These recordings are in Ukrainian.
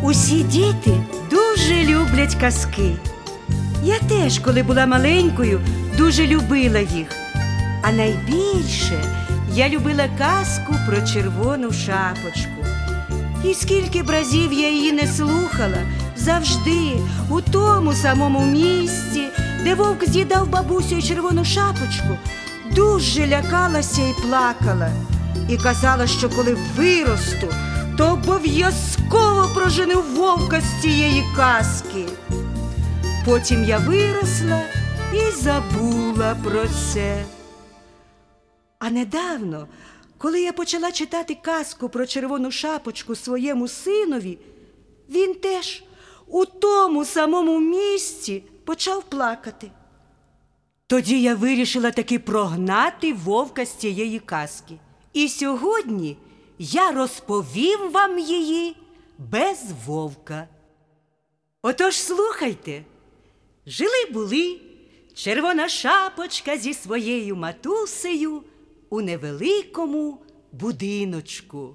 Усі діти дуже люблять казки. Я теж, коли була маленькою, дуже любила їх. А найбільше я любила казку про червону шапочку. І скільки б разів я її не слухала, завжди у тому самому місці, де вовк з'їдав бабусею червону шапочку, дуже лякалася і плакала. І казала, що коли виросту, то обов'язково прожену вовка з цієї казки. Потім я виросла і забула про це. А недавно, коли я почала читати казку про червону шапочку своєму синові, він теж у тому самому місці почав плакати. Тоді я вирішила таки прогнати вовка з цієї казки. І сьогодні я розповім вам її без вовка. Отож, слухайте. Жили-були червона шапочка зі своєю матусею у невеликому будиночку.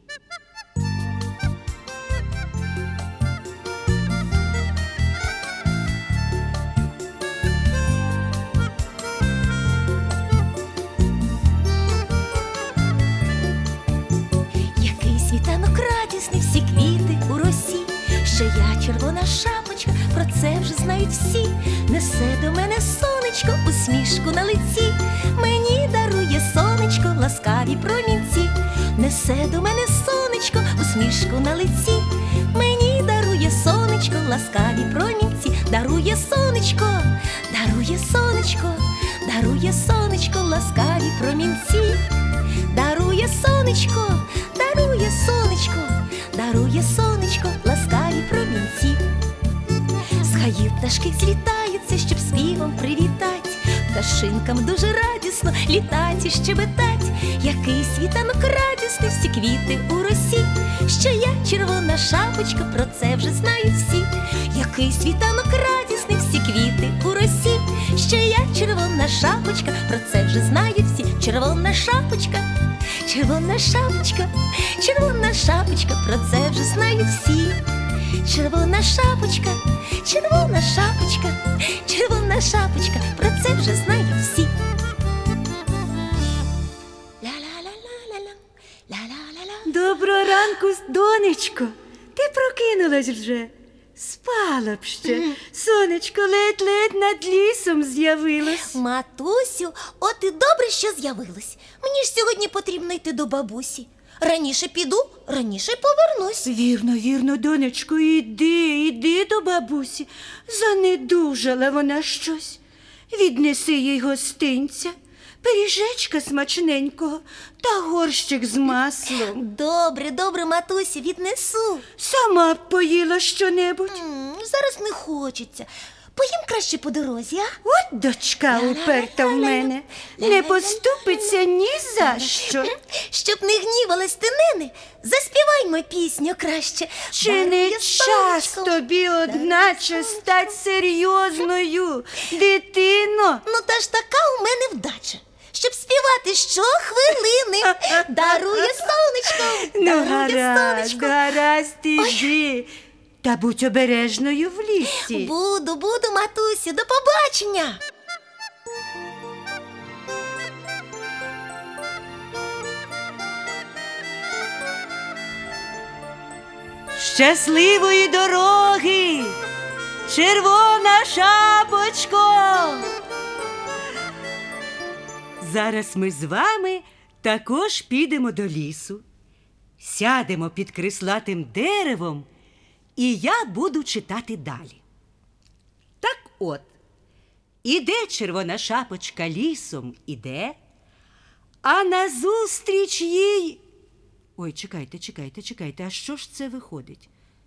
Який світанок радісний, всі квіти у росі, що я червона шапочка, про це вже знають всі. Несе до мене сонечко, усмішку на лиці, мені дарує сонечко ласкаві промінці. Несе до мене сонечко, усмішку на лиці, мені дарує сонечко ласкаві промінці. Дарує сонечко, дарує сонечко, дарує сонечко ласкаві промінці. Дарує сонечко, дарує сонечко, дарує сонечко ласкаві промінці. З гаїв пташки злітаються, щоб співом привітать. Пташинкам дуже радісно літать і щебетать. Який світанок радісний, всі квіти у росі, що я червона шапочка, про це вже знають всі. Який світанок радісний, всі квіти у росі, що я червона шапочка, про це вже знають всі. Червона шапочка, червона шапочка, червона шапочка, про це вже знають всі. Червона шапочка, червона шапочка, червона шапочка, про це вже знають всі. Ля-ля-ля-ля-ля-ля, ля-ля-ля-ля. Доброго ранку, донечко. Ти прокинулась вже. Спала б ще. Сонечко ледь-ледь над лісом з'явилось. Матусю, от і добре, що з'явилась. Мені ж сьогодні потрібно йти до бабусі. Раніше піду, раніше повернусь. Вірно, вірно, донечко, іди до бабусі. Занедужала вона щось. Віднеси їй гостинця, пиріжечка смачненького та горщик з маслом. Добре, добре, матусю, віднесу. Сама б поїла щонебудь. Зараз не хочеться. Поїм краще по дорозі, а? От дочка уперта в мене. Не поступиться ні за що. Щоб не гнівалась ти, нене, заспіваймо пісню краще. Чи не час тобі, одначе, стать серйозною, дитино? Ну, та ж така у мене вдача, щоб співати щохвилини. Дарує сонечко, Ну, дарує сонечко. гаразд, іди. Та будь обережною в лісі. Буду, матусю, до побачення. Щасливої дороги, червона шапочко! Зараз ми з вами також підемо до лісу, сядемо під крислатим деревом, і я буду читати далі. Так от, іде червона шапочка лісом, іде, а назустріч їй... Ой, чекайте, а що ж це виходить?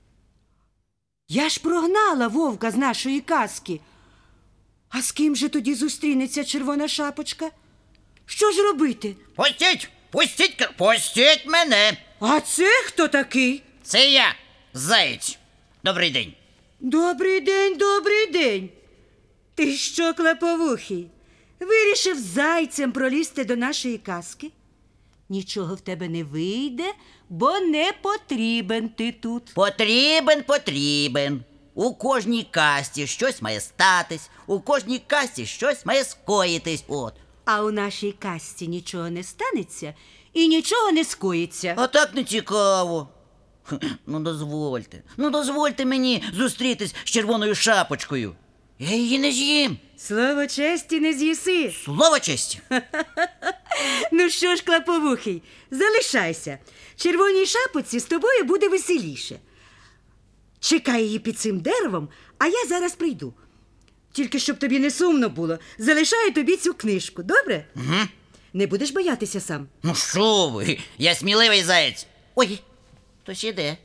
Я ж прогнала вовка з нашої казки. А з ким же тоді зустрінеться червона шапочка? Що ж робити? Пустіть мене. А це хто такий? Це я, Заєць. Добрий день. Добрий день. Ти що, клаповухий, вирішив зайцем пролізти до нашої казки? Нічого в тебе не вийде, бо не потрібен ти тут. Потрібен. У кожній касті щось має статись, у кожній касті щось має скоїтись. От. А у нашій касті нічого не станеться і нічого не скоїться. А так не цікаво. Ну, дозвольте мені зустрітись з червоною шапочкою. Я її не з'їм. Слово честі не з'їси. Слово честі. Ну що ж, клаповухий, залишайся. Червоній шапочці з тобою буде веселіше. Чекай її під цим деревом, а я зараз прийду. Тільки щоб тобі не сумно було, залишаю тобі цю книжку, добре? Угу. Не будеш боятися сам. Ну що ви, я сміливий заєць. Ой, хтось іде.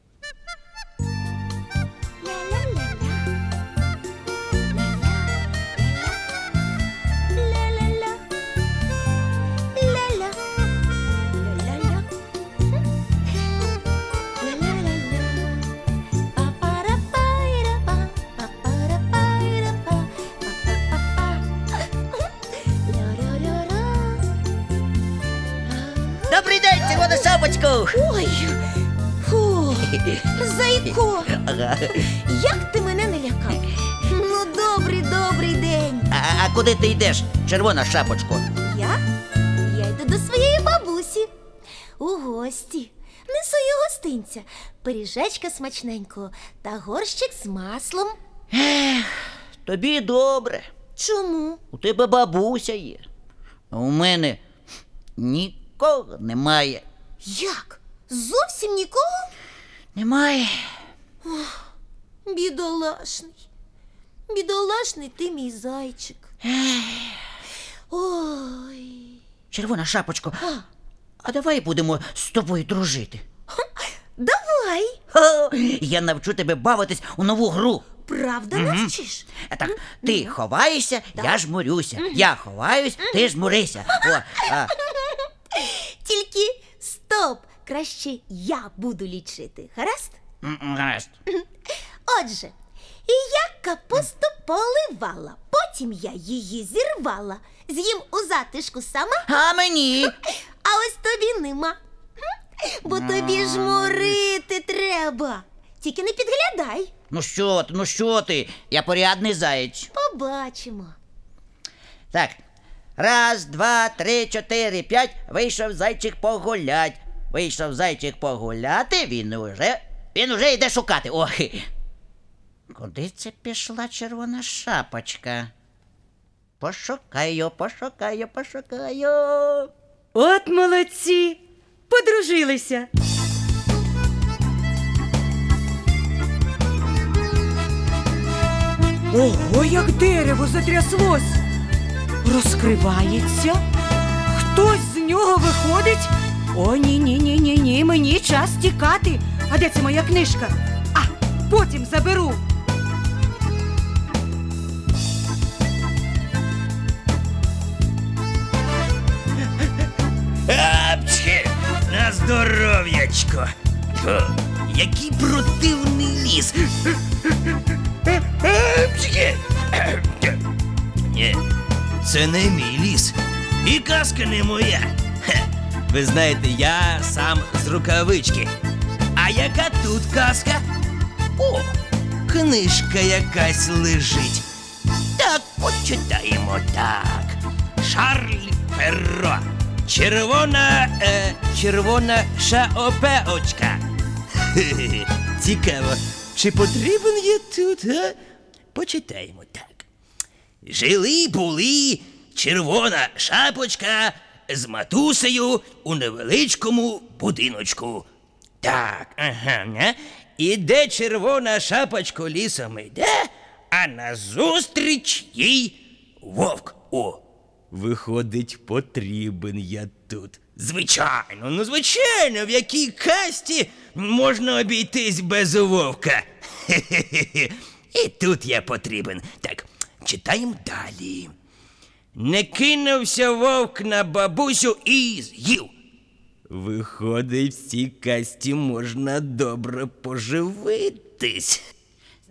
Добрий день, червона шапочко! Ой, фу, Зайко, Ага. як ти мене не лякав? Ну, добрий день. А куди ти йдеш, червона шапочко? Я йду до своєї бабусі у гості. Несу їй гостинця, пиріжечка смачненького та горщик з маслом. Тобі добре. Чому? У тебе бабуся є. А у мене нікого немає. Як? Зовсім нікого? Немає. Бідолашний. Бідолашний ти, мій зайчик. Ой. Червона шапочко, а давай будемо з тобою дружити. Давай. Я навчу тебе бавитись у нову гру. Правда навчиш? Так, ти ховаєшся, я жмурюся. Я ховаюсь, ти жмурися. Тільки стоп. Краще я буду лічити. Гаразд? Гаразд. Отже, і я капусту поливала, потім я її зірвала, з'їм у затишку сама, А мені? а ось тобі нема. Бо тобі жмурити треба. Тільки не підглядай. Ну що ти? Я порядний заєць. Побачимо. Так, 1, 2, 3, 4, 5, вийшов зайчик погулять. Вийшов зайчик погуляти, він уже йде шукати. Ой, куди це пішла червона шапочка? Пошукаю. От молодці, подружилися. Ого, як дерево затряслось. Розкривається. Хтось з нього виходить. О, ні, мені час тікати. А де це моя книжка? А, потім заберу. Апчхи, на здоров'ячко. Фу, який противний ліс. Апчхи. Ні, це не мій ліс. І казка не моя. Хе, ви знаєте, я сам з рукавички. А яка тут казка? О, книжка якась лежить. Так, почитаємо так. Шарль Перро. Червона шаопеочка. Хе-хе, цікаво, чи потрібен я тут, а? Почитаємо так. Жили-були червона шапочка з матусею у невеличкому будиночку. Так, ага. Іде червона шапочка лісом іде, а назустріч їй вовк. О, виходить, потрібен я тут. Звичайно, в якій касті можна обійтись без вовка. Хе-хе-хе. І тут я потрібен. Так, читаємо далі. Не кинувся вовк на бабусю і з'їв. Виходить, в цій касті можна добре поживитись.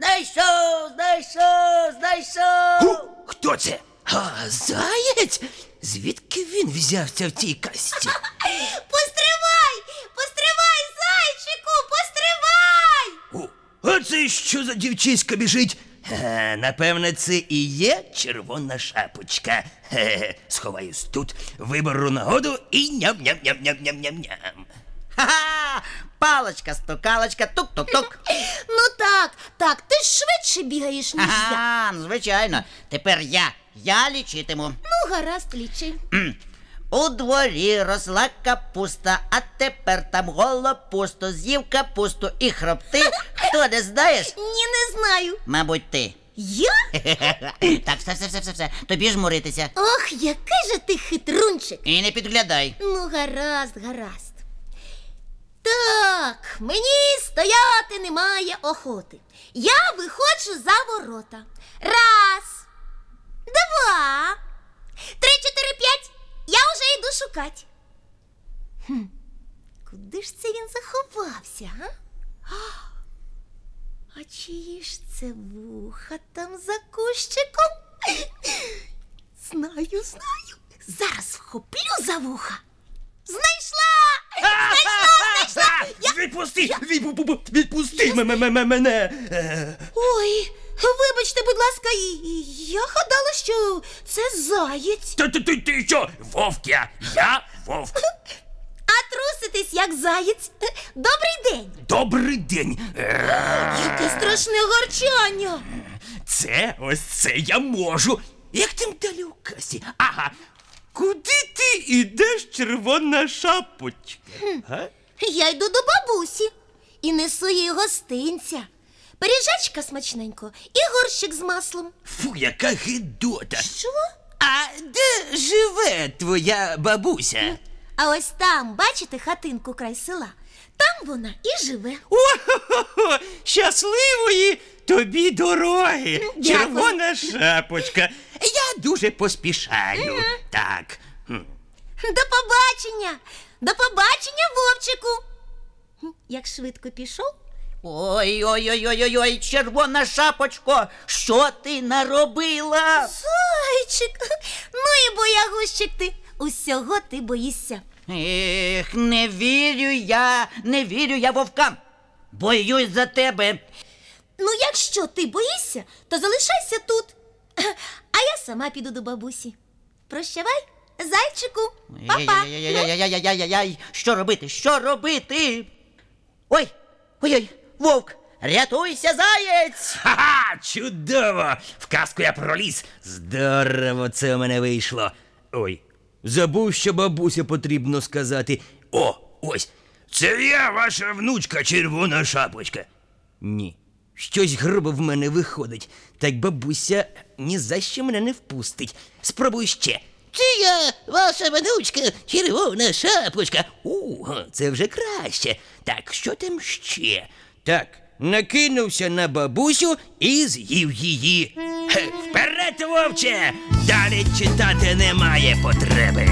Знайшов! Хто це? А, заєць? Звідки він взявся в цій касті? Постривай! Постривай, зайчику, постривай! О, а це що за дівчиська біжить? Напевне, це і є червона шапочка. Сховаюсь тут, виберу нагоду і ням-ням-ням-ням-ням-ням-ням. Ха-ха! Палочка-стукалочка, тук-тук-тук. Ну так, ти ж швидше бігаєш, ніж я. Ага, звичайно. Тепер я лічитиму. Ну, гаразд, лічи. У дворі росла капуста, а тепер там голо пусто. З'їв капусту і хропти. Хто не знаєш? Ні, не знаю. Мабуть, ти. Я? Так, все. Тобі жмуритися. Ох, який же ти хитрунчик. І не підглядай. Ну, гаразд. Так, мені стояти немає охоти. Я виходжу за ворота. 1, 2, 3, 4, 5. Я вже йду шукати. Куди ж це він заховався, га? А чиї ж це вуха там за кущиком? Знаю. Зараз вхоплю за вуха. Знайшла! Відпусти мене! Ой, вибачте, будь ласка, я гадала, що це заєць. Ти що? Вовк я вовк. А труситись, як заєць. Добрий день. Добрий день. Яке страшне гарчання. Ось це я можу. Як тим далі у касі? Ага. Куди ти ідеш, червона шапочка? Я йду до бабусі і несу їй гостинця. Пиріжечка смачненько і горщик з маслом. Фу, яка гидота. Що? А де живе твоя бабуся? А ось там, бачите, хатинку край села? Там вона і живе. О-хо-хо-хо! Щасливої тобі дороги, Дякую. червона шапочка. Я дуже поспішаю. Так. До побачення! До побачення, вовчику! Як швидко пішов? Ой, червона шапочко, що ти наробила? Зайчик! Ну і боягущик ти! Усього ти боїшся. Ех, не вірю я вовкам. Боюсь за тебе. Ну, якщо ти боїшся, то залишайся тут. А я сама піду до бабусі. Прощавай, зайчику. Па-па. Яй-яй-яй-яй-яй-яй, що робити? Ой, вовк, рятуйся, заєць! Ха-ха! Чудово! В казку я проліз. Здорово це у мене вийшло. Ой, забув, що бабуся потрібно сказати. Ось. Це я, ваша внучка, червона шапочка. Ні, щось грубо в мене виходить. Так бабуся ні за що мене не впустить. Спробуй ще. Це я, ваша внучка, червона шапочка. Це вже краще. Так, що там ще? Так, накинувся на бабусю і з'їв її. Вперед, вовче! Далі читати немає потреби.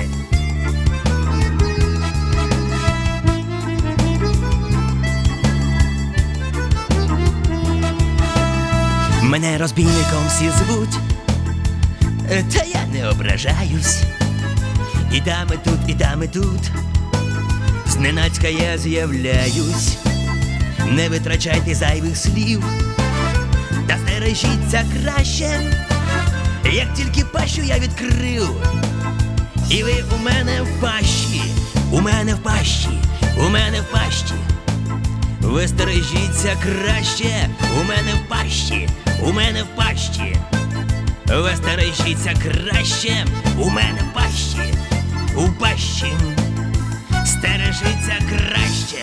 Мене розбійником всі звуть, та я не ображаюсь. І дами тут, зненацька я з'являюсь. Не витрачайте зайвих слів, та стережіться краще, як тільки пащу я відкрив. І ви у мене в пащі, у мене в пащі, у мене в пащі. Ви стережіться краще, у мене в пащі, у мене в пащі. Ви стережіться краще, у мене в пащі, у пащі. Стережіться краще.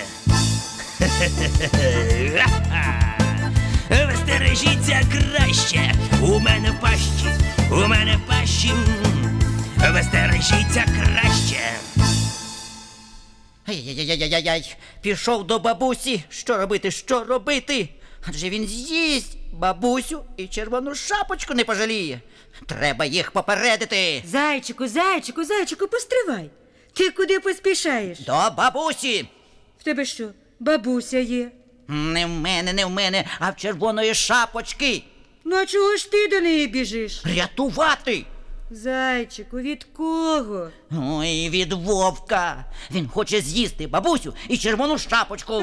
Ви стережіться краще, у мене в пащі, у мене в пащі. Ви стережіться краще. Ай-яй-яй-яй-яй, пішов до бабусі. Що робити? Адже він з'їсть бабусю і червону шапочку не пожаліє. Треба їх попередити. Зайчику, постривай. Ти куди поспішаєш? До бабусі. В тебе що, бабуся є? Не в мене, а в червоної шапочки. Ну а чого ж ти до неї біжиш? Рятувати. Зайчику, від кого? Ой, від вовка. Він хоче з'їсти бабусю і червону шапочку.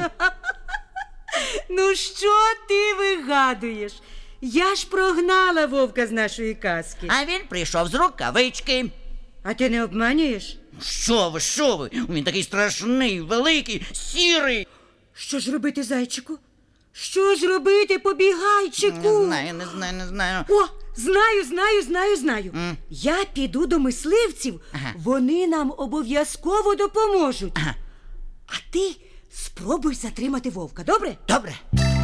Ну що ти вигадуєш? Я ж прогнала вовка з нашої казки. А він прийшов з рукавички. А ти не обманюєш? Що ви? Він такий страшний, великий, сірий. Що ж робити, зайчику? Що ж робити, побігайчику? Не знаю. О, знаю. Я піду до мисливців, Ага. вони нам обов'язково допоможуть. Ага. А ти спробуй затримати вовка, добре? Добре.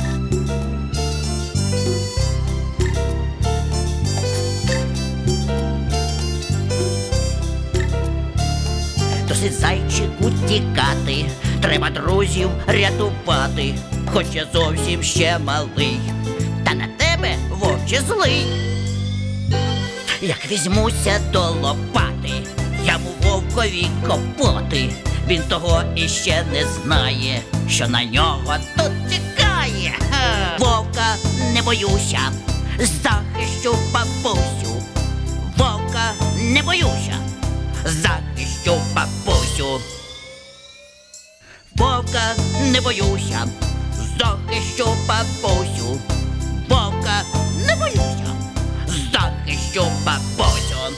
Досить зайчику тікати, треба друзів рятувати, хоч я зовсім ще малий, та на тебе, вовче, злий. Як візьмуся до лопати, яму вовкові копоти, він того іще не знає, що на нього тут тікає. Ха! Вовка не боюся, захищу бабусю. Вовка не боюся, захищу бабусю. Вовка не боюся, захищу бабусю. Вовка не боюся, захищу бабусю.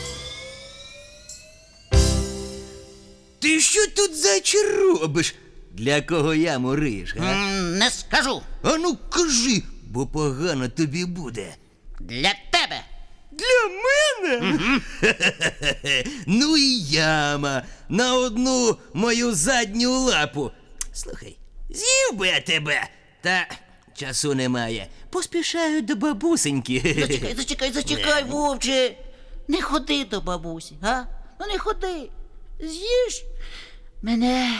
Ти що тут, зайче, робиш? Для кого яму риєш, га? Не скажу. А ну кажи, бо погано тобі буде. Для тебе. Для мене? Ну і яма на одну мою задню лапу. Слухай, з'їв би я тебе, та часу немає. Поспішаю до бабусеньки. Зачекай, вовче. Не ходи до бабусі, га? Ну не ходи. З'їж мене.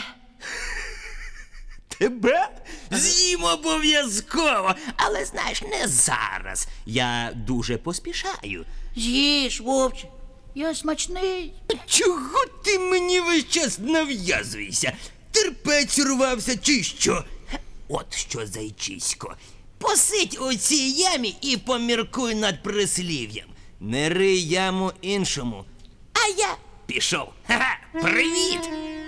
Тебе з'їм обов'язково, але знаєш, не зараз. Я дуже поспішаю. З'їж, вовче. Я смачний. Чого ти мені весь час нав'язуєшся? Терпець урвався чи що? От що, зайчисько, посидь у цій ямі і поміркуй над прислів'ям. Не рий яму іншому, а я пішов. Ха-ха, привіт!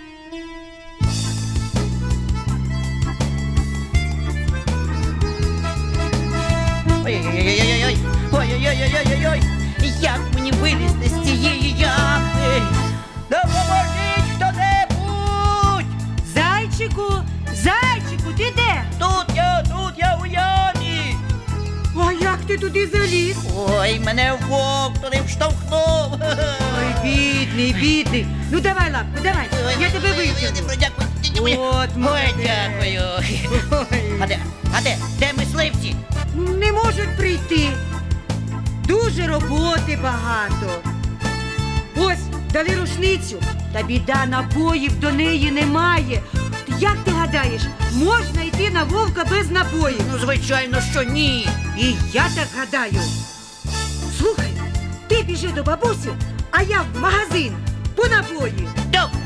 Ой-ой-ой-ой-ой-ой. Ой-ой-ой-ой-ой-ой. Як мені вилізти з цієї ями? Допоможіть хто-небудь! Зайчику, ти де? Тут я у ямі. А як ти туди заліз? Ой, мене вовк туди вштовхнув. Ой, бідний. Ну давай лапку, давай, я тебе витягну. Дякую. От Ой, молодець. дякую. Ой. А де мисливці? Не можуть прийти. Дуже роботи багато. Ось, дали рушницю, та біда, набоїв до неї немає. Як ти гадаєш, можна йти на вовка без набоїв? Ну, звичайно, що ні. І я так гадаю. Слухай, ти біжи до бабусі, а я в магазин по набої. Добре.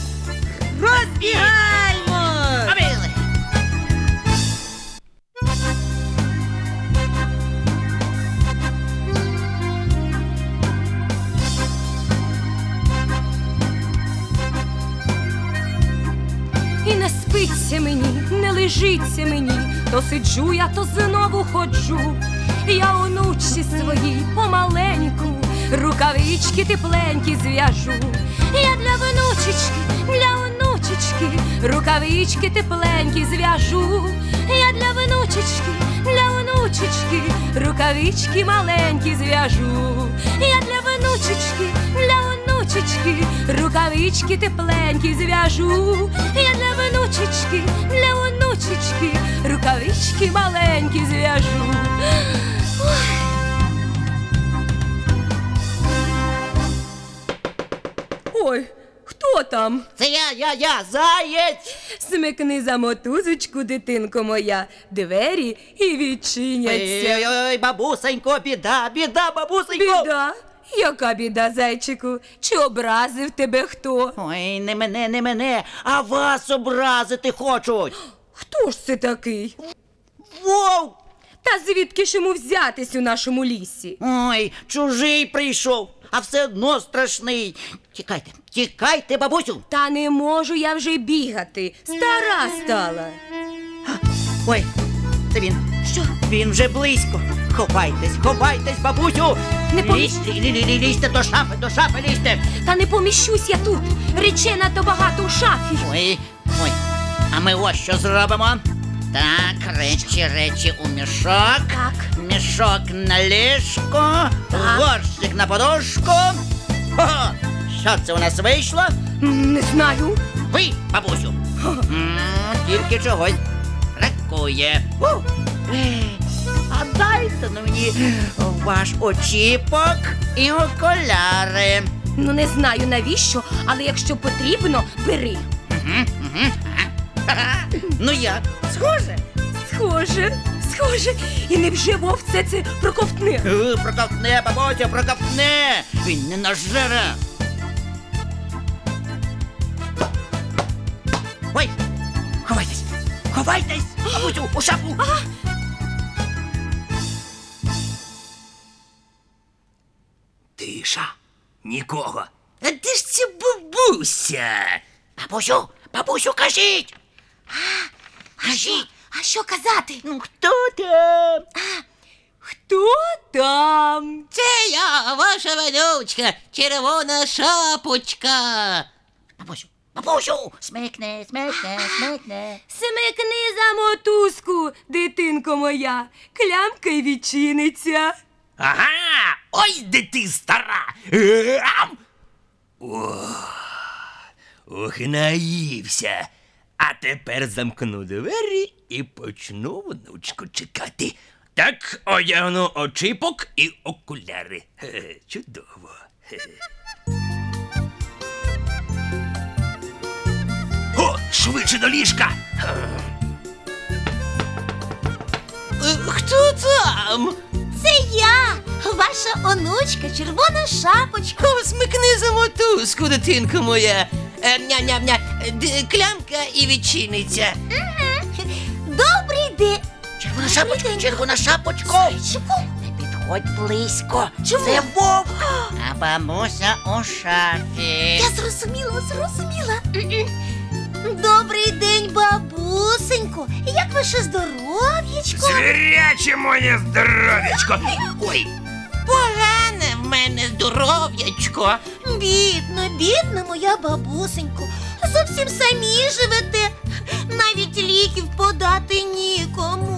Розбігаймо! Побігли. І не спиться мені, не лежиться мені, то сиджу я, то знову ходжу. Я онучці своїй помаленьку рукавички тепленькі зв'яжу. Я для онучечки рукавички тепленькі зв'яжу. Я для онучечки рукавички маленькі зв'яжу. Я для онучечки рукавички тепленькі зв'яжу. Я для онучечки рукавички маленькі зв'яжу. Ой, хто там? Це я, заєць. Смикни за мотузочку, дитинко моя, двері і відчиняться. Ой-ой-ой, бабусенько, біда, бабусенько. Біда? Яка біда, зайчику? Чи образив тебе хто? Ой, не мене, а вас образити хочуть. Хто ж це такий? Вовк! Та звідки ж йому взятись у нашому лісі? Ой, чужий прийшов. а все одно страшний. Тікайте, тікайте, бабусю. Та не можу я вже бігати. Стара стала. Ой, це він. Що? Він вже близько. Ховайтесь, бабусю. Не Лізьте до шафи лізьте. Та не поміщусь я тут. Речей надто багато у шафі. Ой, а ми ось що зробимо. Так, речі у мішок. Так. Мішок на ліжко, горщик на подушку. Хо-хо! Що це у нас вийшло? Не знаю. Ви, бабусю. Тільки чогось бракує. А дайте на мені ваш очіпок і окуляри. Ну не знаю навіщо, але якщо потрібно, бери. Ну як? Схоже? Схоже. І невже вовк це проковтне? Проковтне, бабусю, проковтне. Він не нажере. Ой, ховайтесь, бабусю, у шафу. Тиша. Нікого. А де ж ця бабуся? Бабусю, кажіть. Кажіть. А що казати? Ну, хто там? Хто там? Це я, ваша внучка, червона шапочка. Бабусю, смикне. Смикни за мотузку, дитинко моя. Клямка й відчиниться. Ага! Ось де ти, стара! Ам! Ох, наївся. А тепер замкну двері і почну внучку чекати. Так, одягну очіпок і окуляри. Чудово. О, швидше до ліжка. Хто там? Це я, ваша онучка, червона шапочка. О, смикни за мотузку, дитинко моя. Ня-ня-ня, клямка і відчиниться. Добрий день. Червона шапочко. Зайчику. Підходь близько. Чому? Це вовк. А бабуся у шафі. Я зрозуміла. Добрий день, бабусенько. Як ваше здоров'ячко? Звіряче моє здоров'ячко. Ой, Погане в мене здоров'ячко. Бідна моя бабусенько. Зовсім самі живете. Навіть ліків подати нікому.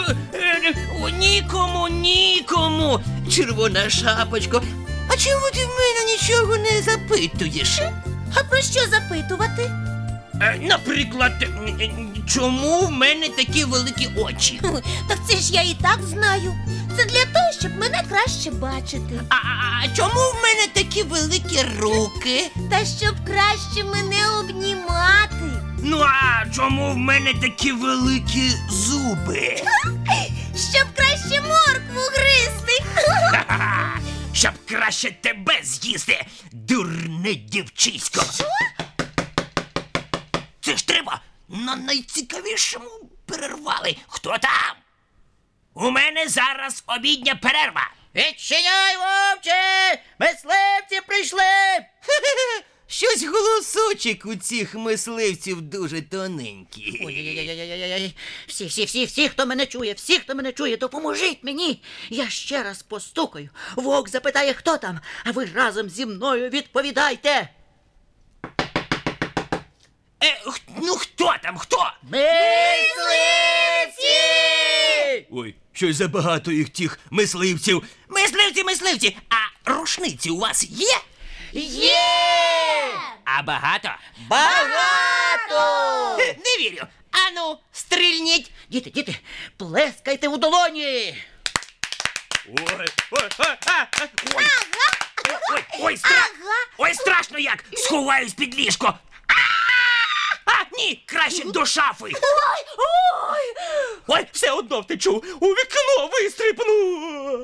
Нікому. Червона шапочко. А чому ти в мене нічого не запитуєш? А про що запитувати? Наприклад, чому в мене такі великі очі? Так це ж я і так знаю. Це для того, щоб мене краще бачити. А чому в мене такі великі руки? Та щоб краще мене обнімати. ну а чому в мене такі великі зуби? Щоб краще моркву гризти. Ха-ха! Щоб краще тебе з'їсти, дурне дівчисько. Що? Це ж треба на найцікавішому перервали. Хто там? У мене зараз обідня перерва. Відчиняй, вовче! Мисливці прийшли! Щось голосочок у цих мисливців дуже тоненький. Ой-ой-ой-ой-ой-ой. Всі, хто мене чує, допоможіть мені. Я ще раз постукаю. Вовк запитає, хто там, а ви разом зі мною відповідайте. Ну хто там, хто? Мисливці! Ой, щось забагато їх тих мисливців. Мисливці, а рушниці у вас є? Є! А багато? Багато! Не вірю. Ану, стрільніть. Діти, плескайте у долоні! Ой, страшно як! Сховаюсь під ліжко! Ні, краще до шафи! Ой, все одно втечу! У вікно вистрибну!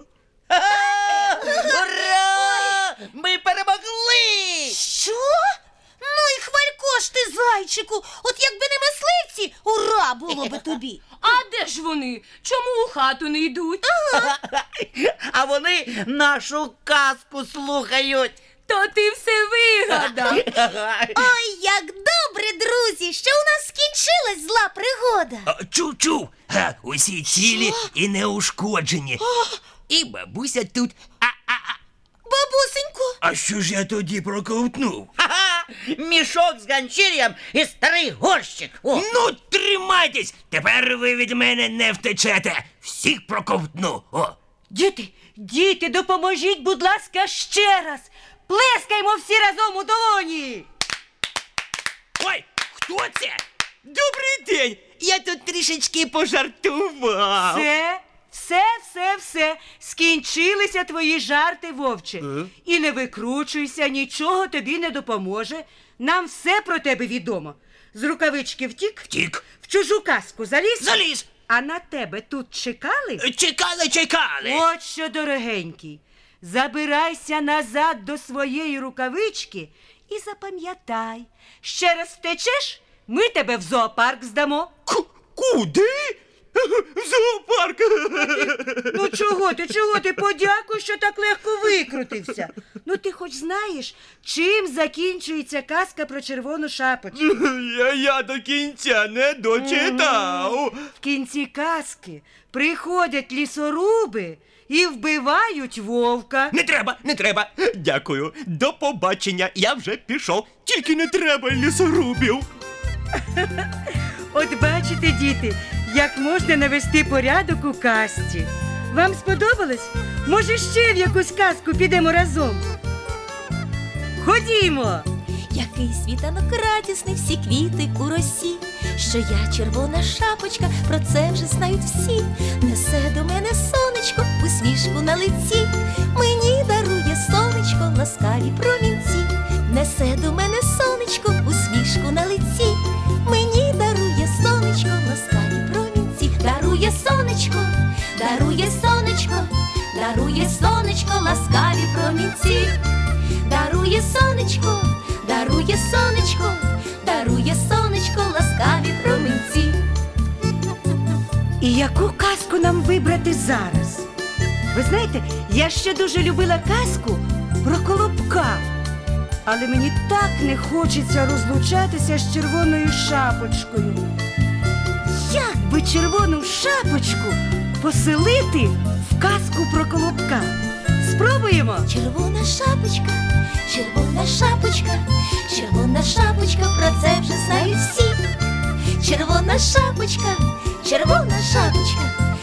Ура! Ми перемогли! Що? Ну і хвалько ж ти, зайчику. От якби не мисливці, ура було би тобі. А де ж вони? Чому у хату не йдуть? А вони нашу казку слухають. То ти все вигадав. Ой, як добре, друзі, що у нас скінчилась зла пригода. Чув-чув, усі цілі і неушкоджені. І бабуся тут. Бабусенько, А що ж я тоді проковтнув? Ха-ха! Мішок з ганчір'ям і старий горщик. О. Ну, тримайтесь! Тепер ви від мене не втечете. Всіх проковтну. О. Діти, допоможіть, будь ласка, ще раз. Плескаймо всі разом у долоні. Ой, хто це? Добрий день! Я тут трішечки пожартував. Все. Скінчилися твої жарти, вовче. І не викручуйся, нічого тобі не допоможе. Нам все про тебе відомо. З рукавички втік, Втік. в чужу казку заліз. Заліз. А на тебе тут чекали? Чекали. От що, дорогенький, забирайся назад до своєї рукавички і запам'ятай, ще раз втечеш, ми тебе в зоопарк здамо. Куди? В зоопарк. Ну чого ти, подякуй, що так легко викрутився. Ну ти хоч знаєш, чим закінчується казка про червону шапочку? Я до кінця не дочитав. В кінці казки приходять лісоруби і вбивають вовка. Не треба. Дякую. До побачення. Я вже пішов. Тільки не треба лісорубів. От бачите, діти, як можна навести порядок у казці. Вам сподобалось? Може, ще в якусь казку підемо разом? Ходімо! який світанок радісний, всі квіти у росі. Що я червона шапочка, про це вже знають всі. Несе до мене сонечко, усмішку на лиці. Мені дарує сонечко, ласкаві промінці. Несе до мене сонечко, усмішку на лиці. Мені дарує сонечко, ласкаві промінці. Дарує сонечко, дарує сонечко, дарує сонечко, ласкаві промінці. Дарує сонечко, дарує сонечко, дарує сонечко, ласкаві промінці. І яку казку нам вибрати зараз? Ви знаєте, я ще дуже любила казку про Колобка. Але мені так не хочеться розлучатися з червоною шапочкою. Як би червону шапочку поселити в казку про Колобка? Спробуємо? Червона шапочка, червона шапочка, червона шапочка, про це вже знають всі. Червона шапочка, червона шапочка,